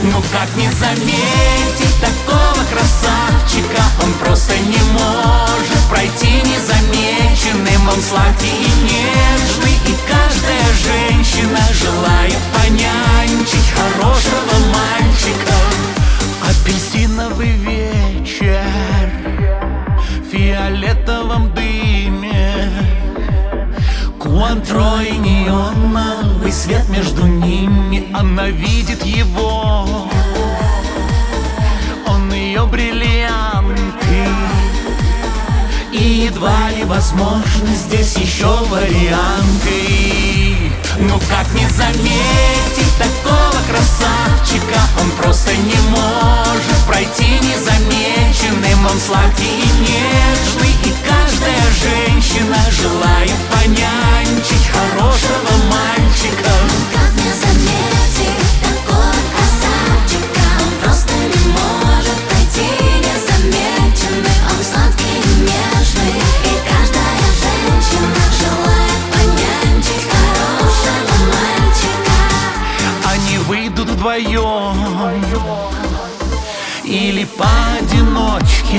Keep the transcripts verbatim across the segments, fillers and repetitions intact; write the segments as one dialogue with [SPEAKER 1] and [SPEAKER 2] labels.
[SPEAKER 1] Ну как не заметить такого красавчика? Он просто не может пройти незамеченным. Он сладкий и нежный, и каждая женщина желает понянчить хорошего мальчика. Апельсиновый вечер в фиолетовом дыме, Куантро и неоновый свет между ними. Она видит его, он ее бриллианты, и едва ли возможно здесь еще варианты. Ну как не заметить такого красавчика? Он просто не может пройти незамеченным. Он сладкий и нежный, и каждая женщина желает понянчить хорошего мальчика.
[SPEAKER 2] Ну как не заметить такого красавчика? Он просто не может пройти незамеченным. Он сладкий и нежный, и каждая женщина желает понянчить хорошего мальчика.
[SPEAKER 1] Они выйдут вдвоем или поодиночке,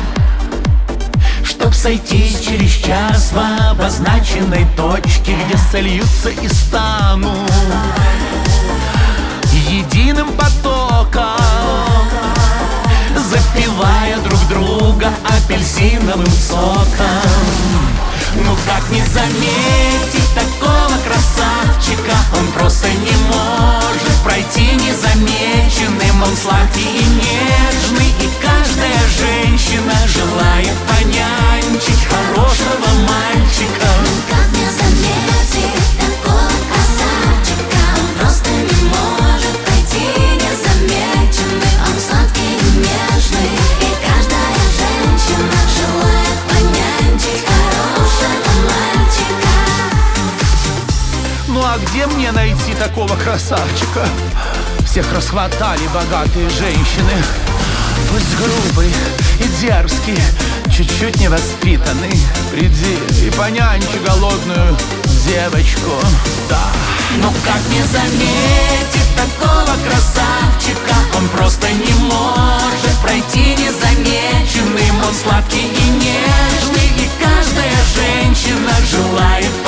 [SPEAKER 1] чтоб сойтись через час в обозначенной точке, где сольются и станут единым потоком, запивая друг друга апельсиновым соком. Ну как не заметить такого красавчика? Он просто не может пройти незамеченным. Он сладкий и нежный, и каждая женщина желает понянчить хорошего мальчика.
[SPEAKER 2] Ну как не заметить такого красавчика? Он просто не может пройти незамеченным. Он сладкий и нежный, и каждая женщина желает понянчить хорошего мальчика.
[SPEAKER 1] Ну а где мне найти такого красавчика? Всех расхватали богатые женщины. Пусть грубый и дерзкий, чуть-чуть невоспитанный, приди и понянчи голодную девочку. Да. Ну как не заметить такого красавчика? Он просто не может пройти незамеченным. Он сладкий и нежный, и каждая женщина желает